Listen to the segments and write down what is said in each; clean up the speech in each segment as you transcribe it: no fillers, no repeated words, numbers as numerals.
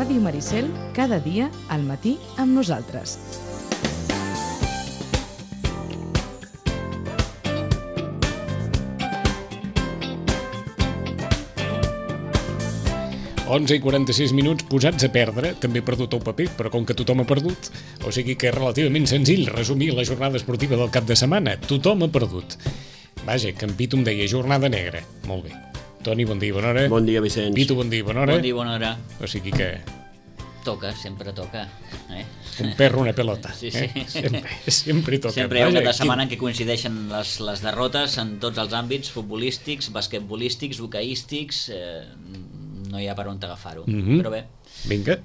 Ràdio Maricel, cada dia al matí amb nosaltres. Onze i 46 minuts posats a perdre, també he perdut el paper, però com que tothom ha perdut, o sigui que és relativament senzill resumir la jornada esportiva del cap de setmana. Tothom ha perdut. Vaja, que en Pitu em deia jornada negra. Molt bé. Toni, bon dia, bona hora. Bon dia, Vicenç. Pitu, bon dia, bona hora. Bon dia, bona hora. O sigui que... Toca, sempre toca. Un perro, una pelota. Sí. Sempre toca. Sempre hi ha un cap de setmana en què coincideixen les derrotes en tots els àmbits, futbolístics, basquetbolístics, hoqueístics... no hi ha per on agafar-ho, però bé. Vinga.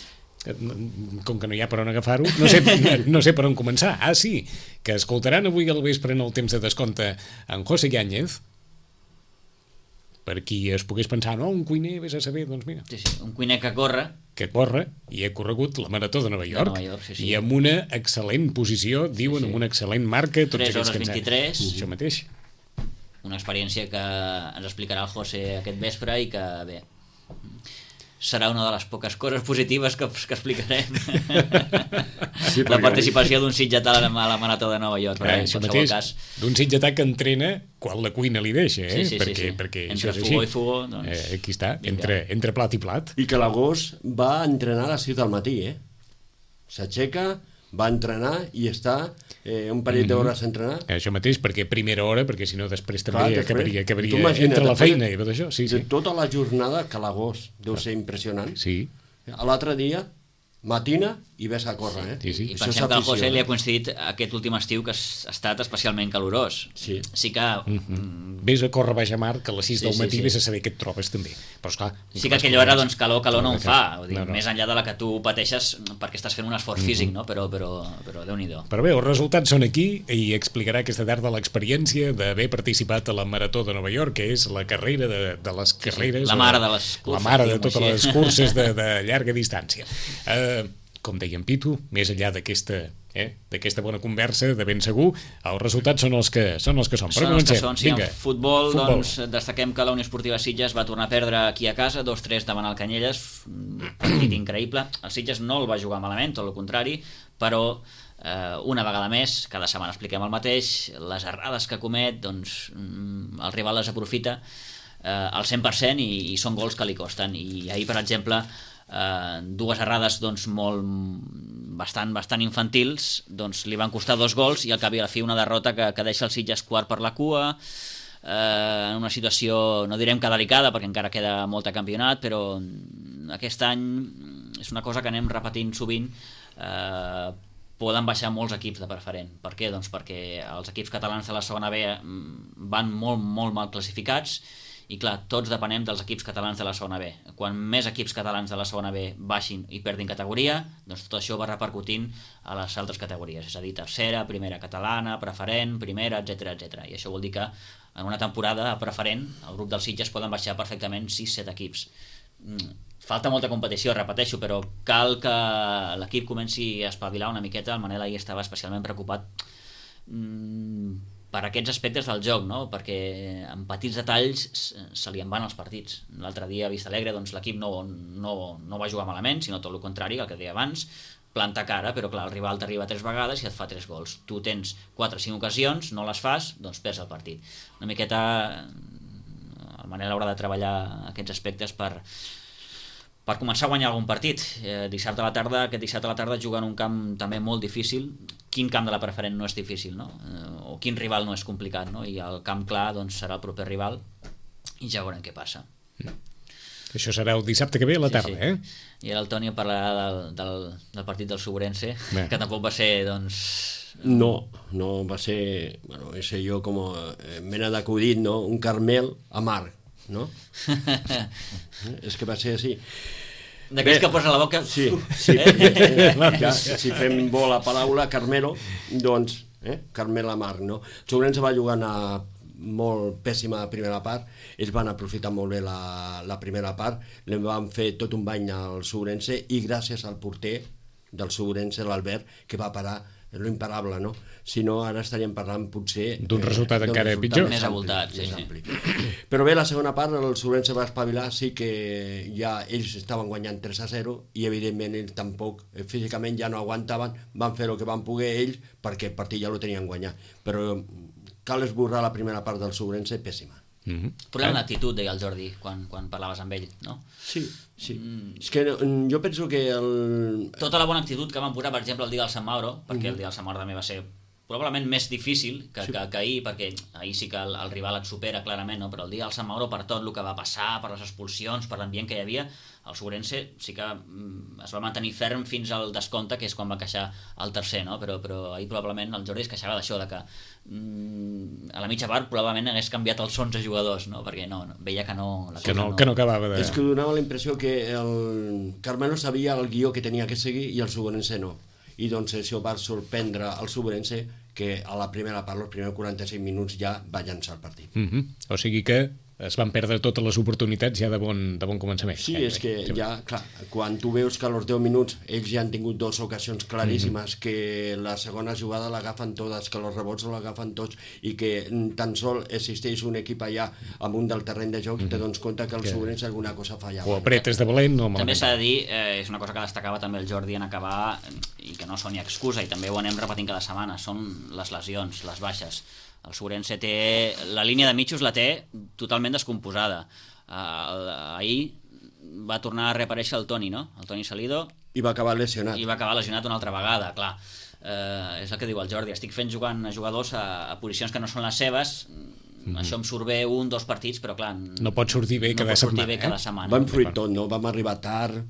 Com que no hi ha per on agafar-ho, no sé per on començar. Ah, sí, que escoltaran avui al vespre en el temps de descompte en José Yáñez. Per qui es pogués pensar, no, un cuiner, vés a saber, doncs mira. Sí, un cuiner que corre, i he corregut la Marató de Nova York, sí. I amb una excel·lent posició, diuen, amb una excel·lent marca, tots 3 hores 23. Això mateix. Una experiència que ens explicarà el José aquest vespre i que, bé, serà una de les poques coses positives que explicarem. Sí, la participació d'un sitgetà a la Marató de Nova York, en qualsevol cas. D'un sitgetà que entrena quan la cuina li deixa, Sí. perquè entre això és fogó així. i fogó, doncs... Aquí està, entre plat i plat. I que l'agost va entrenar a les 6 del matí, S'aixeca, va entrenar i està un parell d'hores a entrenar. Això mateix, perquè primera hora, perquè si no després també acabaria entre la feina i tot això. Sí. Tota la jornada, que l'agost deu ser impressionant. Sí. L'altre dia, matina i ves a córrer. Sí. I pensem que al José li ha coincidit aquest últim estiu que ha estat especialment calorós. Sí que... Vés a córrer baix a mar, que a les 6 del matí vés a saber què et trobes també. Però esclar... Sí que aquella hora, doncs, calor no en fa. Més enllà de la que tu pateixes perquè estàs fent un esforç físic, no? Però Déu-n'hi-do. Però bé, els resultats són aquí i explicarà aquesta tarda l'experiència d'haver participat a la Marató de Nova York, que és la carrera de les carreres... La mare de les curses. La mare de totes les curses de llarga distància. Com deia en Pitu, més enllà d'aquesta bona conversa, de ben segur, els resultats són els que són. Però comencem. En futbol, doncs, destaquem que la Unió Esportiva Sitges va tornar a perdre aquí a casa, 2-3 davant el Canyelles, un partit increïble. El Sitges no el va jugar malament, tot el contrari, però una vegada més, cada setmana expliquem el mateix, les errades que comet, doncs, el rival les aprofita al 100% i són gols que li costen. I ahir, per exemple, dues errades doncs, bastant infantils, doncs, li van costar 2 gols i al cap i a la fi una derrota que deixa el Sitges quart per la cua, en una situació, no direm que delicada perquè encara queda molt de campionat, però aquest any és una cosa que anem repetint sovint. Poden baixar molts equips de preferent. Per què? Doncs perquè els equips catalans de la segona B van molt mal classificats i clar, tots depenem dels equips catalans de la segona B. Quan més equips catalans de la segona B baixin i perdin categoria, doncs tot això va repercutint a les altres categories, és a dir, tercera, primera catalana, preferent, primera, etc. I això vol dir que en una temporada a preferent el grup dels Sitges poden baixar perfectament 6-7 equips. Falta molta competició, repeteixo, però cal que l'equip comenci a espavilar una miqueta. El Manel ahir estava especialment preocupat per aquests aspectes del joc, no? Perquè en petits detalls se li en van els partits. L'altre dia a Vistalegre doncs, l'equip no va jugar malament, sinó tot el contrari, el que deia abans, planta cara, però clar, el rival t'arriba 3 vegades i et fa 3 gols. Tu tens 4 o 5 ocasions, no les fas, doncs perds el partit. Una miqueta el Manel haurà de treballar aquests aspectes per començar a guanyar algun partit. Aquest dissabte a la tarda juguen un camp també molt difícil. Quin camp de la preferent no és difícil, no? O quin rival no és complicat, no? I el camp clar doncs, serà el proper rival i ja veurem què passa. Això serà el dissabte que ve a la tarda, I ara el Toni parlarà del partit del Sobrense, que tampoc va ser, doncs... No va ser, bueno, ese yo como mena d'acudit, no? Un Carmel amarg, no? És que va ser així. D'aquells que posa la boca... Sí. Si fem bo la paraula Carmelo, doncs Carmel amarg, no? Sobrense va jugar a molt pèssima primera part, ells van aprofitar molt bé la primera part, li van fer tot un bany al Sobrense i gràcies al porter del Sobrense, l'Albert, que va parar l'imparable, no? Si no, ara estaríem parlant potser d'un resultat encara pitjor. Més avoltat, sí. Però bé, la segona part, el Sobrense va espavilar, sí que ja ells estaven guanyant 3-0 i evidentment ells tampoc, físicament ja no aguantaven, van fer el que van poder ells perquè el partit ja lo tenien guanyat. Però cal esborrar la primera part del Sobrense, pèssima. Problema d'actitud, deia el Jordi, quan parlaves amb ell, no? Sí. És que jo penso que tota la bona actitud que van posar, per exemple, el dia del Sant Mauro, perquè el dia del Sant Mauro també va ser probablement més difícil que ahir, perquè ahir sí que el rival et supera clarament, no? Però el dia del Sant Mauro, per tot el que va passar, per les expulsions, per l'ambient que hi havia, el Sobrense sí que es va mantenir ferm fins al descompte, que és quan va queixar el tercer, no? Però ahir probablement el Jordi es queixava d'això, de que a la mitja part probablement hagués canviat els 11 jugadors, no? Perquè veia que no acabava de... És que donava la impressió que el Carmelo sabia el guió que tenia que seguir i el Sobrense no. I doncs això va sorprendre el Sobrense, que a la primera part, els primers 45 minuts ja va llançar el partit. O sigui que es van perdre totes les oportunitats ja de bon començament. Sí, és que ja, clar, quan tu veus que als 10 minuts ells ja han tingut dues ocasions claríssimes, que la segona jugada l'agafen totes, que els rebots l'agafen tots i que tan sol existeix un equip allà amunt del terreny de joc, te dones compte que el Sobrense alguna cosa fallava. O apretes de valent o malament. També s'ha de dir, és una cosa que destacava també el Jordi en acabar, i que no soni excusa, i també ho anem repetint cada setmana, són les lesions, les baixes. El Sobrense té... La línia de mitjos la té totalment descomposada. Ahir va tornar a reaparèixer el Toni, no? El Toni Salido. I va acabar lesionat. I va acabar lesionat una altra vegada, clar. És el que diu el Jordi. Estic fent jugant a jugadors a posicions que no són les seves. Això em surt bé 1-2 partits, però clar... No pot sortir bé cada setmana. Va influir tot, no? Vam arribar tard.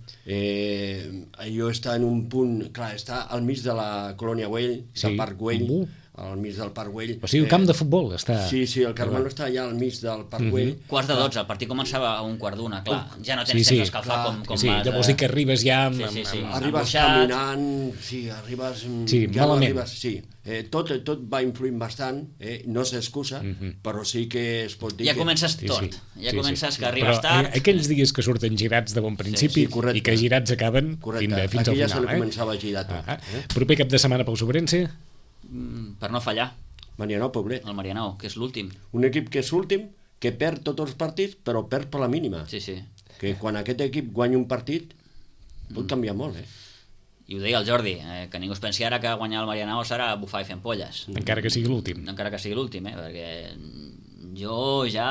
Allò està en un punt... Clar, està al mig de la Colònia Güell, del Parc Güell, al mig del Parc Güell. O sigui, el camp de futbol està... Sí, el Carmelo està allà al mig del Parc Güell. Quarts de 12, el partit començava a 1:15, clar. Ja no tens temps d'escalfar com vas... Llavors dir que arribes ja... Arribes caminant, arribes... Ja no arribes, tot va influint bastant, no s'excusa, però sí que es pot dir ja comences tort, ja comences que arribes tard. Però aquells dies que surten girats de bon principi i que girats acaben fins al final. Aquí ja se li començava a girar tot. Proper cap de setmana pel Sobrense? Per no fallar. Marianao Poblet. El Marianao, que és l'últim. Un equip que és l'últim, que perd tots els partits, però perd per la mínima. Sí. Que quan aquest equip guanya un partit, pot canviar molt, I ho deia el Jordi, que ningú es pensi ara que guanyar el Marianao serà bufar i fer ampolles. Encara que sigui l'últim. Encara que sigui l'últim, perquè jo ja...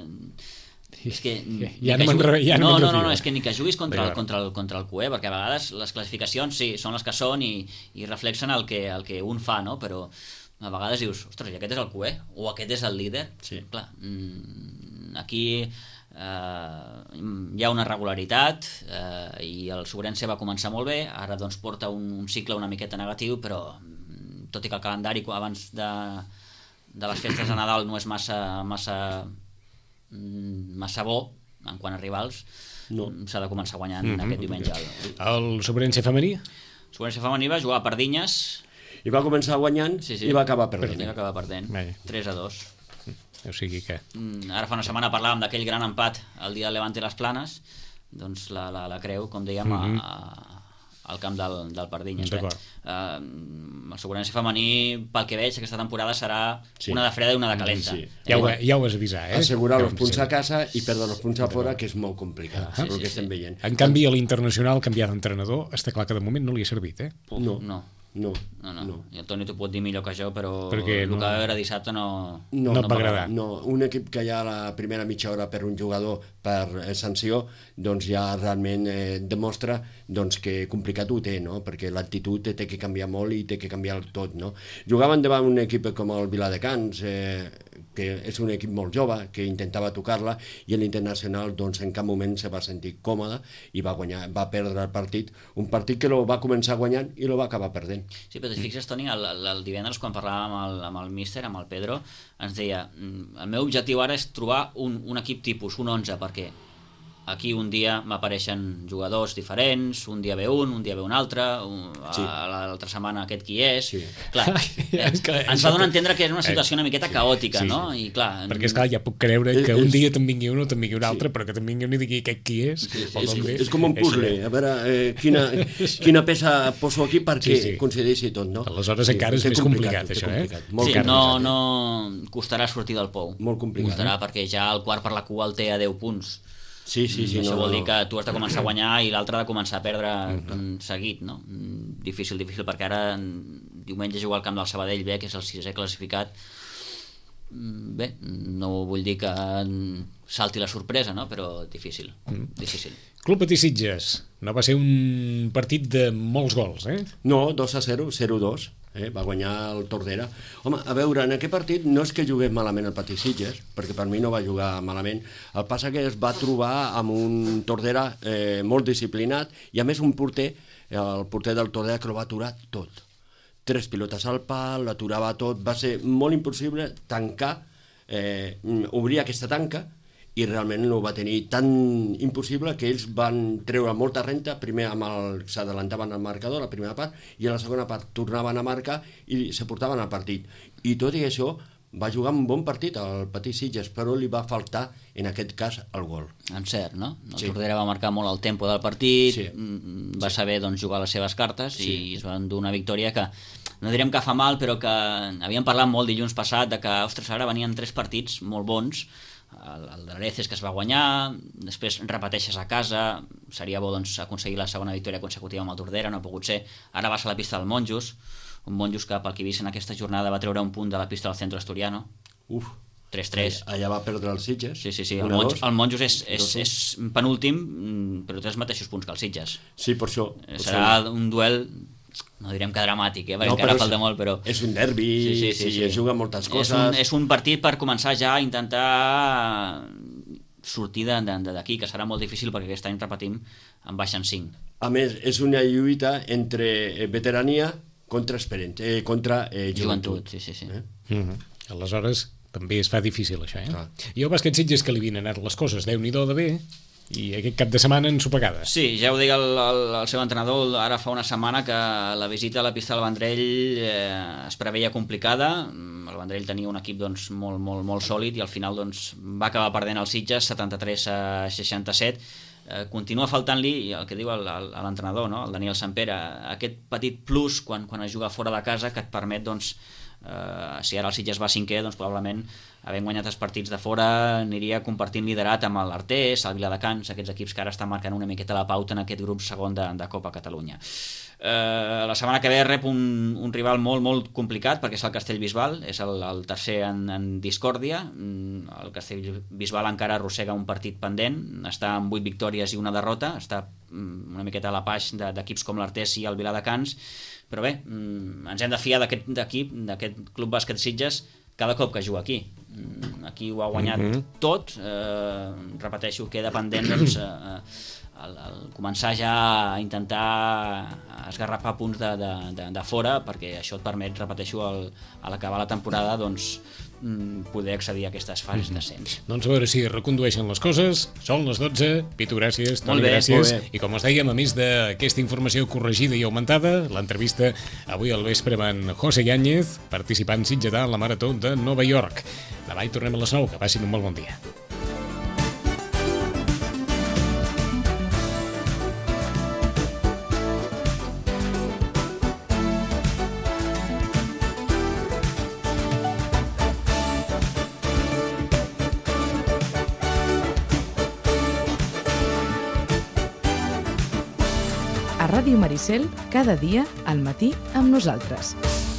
És que no, és que ni que juguis contra el QE, perquè a vegades les classificacions sí, són les que són i reflexen el que un fa, no? Però a vegades dius, ostres, i aquest és el QE? O aquest és el líder? Sí. Clar, aquí hi ha una regularitat i el Sobrense va començar molt bé, ara doncs porta un cicle una miqueta negatiu, però tot i que el calendari abans de les festes de Nadal no és massa bo en quant a rivals, s'ha de començar guanyant aquest diumenge. El Sobrense femení? El Sobrense femení va jugar a Pardinyes i va començar guanyant i va acabar perdent. 3-2. O sigui que... Ara fa una setmana parlàvem d'aquell gran empat el dia del Levante les Planes, doncs la creu, com dèiem, al camp del Pardinyes. El Sobrense femení, pel que veig, aquesta temporada serà una de freda i una de calenta. Ja ho vas avisar, Assegurar els punts a casa i perdre els punts a fora, que és molt complicat, el que estem veient. En canvi, a l'Internacional, canviar d'entrenador, està clar que de moment no li ha servit, No. I el Toni t'ho pot dir millor que jo, però el que va veure dissabte no et va agradar. No, un equip que ja a la primera mitja hora per un jugador per sanció, doncs ja realment demostra que complicat ho té, no? Perquè l'actitud té que canviar molt i té que canviar tot, no? Jugaven davant un equip com el Viladecans, que és un equip molt jove, que intentava tocar-la, i l'Internacional en cap moment se va sentir còmode i va perdre el partit, un partit que va començar guanyant i lo va acabar perdent. Sí, però fixes, Toni, el divendres quan parlàvem amb el míster, amb el Pedro, ens deia, el meu objectiu ara és trobar un equip tipus, un 11, perquè aquí un dia m'apareixen jugadors diferents, un dia ve un dia ve un altre, l'altra setmana aquest qui és. Sí. Clar, ens va donar a entendre que era una situació una miqueta caòtica, no? I clar, perquè esclar, ja puc creure que un dia te'n vingui un o te'n vingui un altre, però que te'n vingui un i digui aquest qui és. És com un puzzle, a veure quina peça poso aquí perquè coincideixi tot, no? Aleshores encara és més complicat, això, Sí, no costarà sortir del pou. Molt complicat. Costarà perquè ja el quart per la cua el té a 10 punts. Sí, això vol dir que tu has de començar a guanyar i l'altre ha de començar a perdre seguit, no? Difícil, perquè ara diumenge juga al camp del Sabadell B, que és el 6è classificat. Bé, no vull dir que salti la sorpresa, no? Però difícil. Club Patí Sitges, no va ser un partit de molts gols, No, 2-0, 0-2. Va guanyar el Tordera. Home, a veure, en aquest partit no és que jugués malament el Patí Sitges, perquè per mi no va jugar malament. El passa que es va trobar amb un Tordera molt disciplinat i a més un porter, el porter del Tordera, que el va aturar tot. 3 pilotes al pal, l'aturava tot. Va ser molt impossible tancar, obrir aquesta tanca, i realment no ho va tenir tan impossible que ells van treure molta renta, primer s'adelantaven al marcador la primera part i a la segona part tornaven a marcar i se portaven al partit. I tot i això va jugar un bon partit al Patí Sitges, però li va faltar en aquest cas el gol. Encert, no? El Tordera va marcar molt el tempo del partit, va saber jugar les seves cartes i es van dur una victòria que no direm que fa mal, però que havíem parlat molt dilluns passat de que, ostres, ara venien 3 partits molt bons, el de l'Areces que es va guanyar, després repeteixes a casa, seria bo aconseguir la segona victòria consecutiva amb el Tordera, no ha pogut ser, ara vas a la pista del Monjos, un Monjos que pel que he vist en aquesta jornada va treure un punt de la pista del Centro Asturiano. 3-3. Allà va perdre el Sitges. Sí. El Monjos és penúltim, però té els mateixos punts que el Sitges. Sí, per això. Serà un duel, no direm que dramàtic, perquè encara falta molt, però... És un derbi, es juga moltes coses... És un partit per començar ja a intentar sortir d'aquí, que serà molt difícil perquè aquest any, repetim, en baixen 5. A més, és una lluita entre veterania contra joventut. Sí. Aleshores, també es fa difícil això, I el bàsquet Sitges que li havien anat les coses, Déu-n'hi-do de bé, i aquest cap de setmana ensopegada. Sí, ja ho dic el seu entrenador ara fa una setmana, que la visita a la pista del Vendrell es preveia complicada. El Vendrell tenia un equip molt sòlid i al final va acabar perdent el Sitges 73-67. Continua faltant-li el que diu l'entrenador, no? El Daniel Sampere, aquest petit plus quan es juga fora de casa que et permet, si ara el Sitges va 5è, probablement havent guanyat els partits de fora aniria compartint liderat amb l'Artés, el Viladecans, aquests equips que ara estan marcant una miqueta la pauta en aquest grup segon de Copa Catalunya. La setmana que ve rep un rival molt complicat, perquè és el Castellbisbal, és el tercer en discòrdia. El Castellbisbal encara arrossega un partit pendent, està amb 8 victòries i una derrota, està una miqueta a la paix d'equips com l'Artés i el Viladecans, però bé, ens hem de fiar d'aquest equip, d'aquest Club Bàsquet Sitges, cada cop que juga aquí. Aquí ho ha guanyat tot, repeteixo, queda pendent el començar ja a intentar esgarrapar punts de fora, perquè això et permet, repeteixo, a l'acabar la temporada poder accedir a aquestes fases d'ascens. Doncs a veure si recondueixen les coses. Són les 12. Pitu, gràcies. Toni, gràcies. I com us dèiem, a més d'aquesta informació corregida i augmentada, l'entrevista avui al vespre amb en José Yáñez, participant sitgetà en la Marató de Nova York. Demà hi tornem a les 9. Que passin un molt bon dia. A Ràdio Maricel, cada dia al matí amb nosaltres.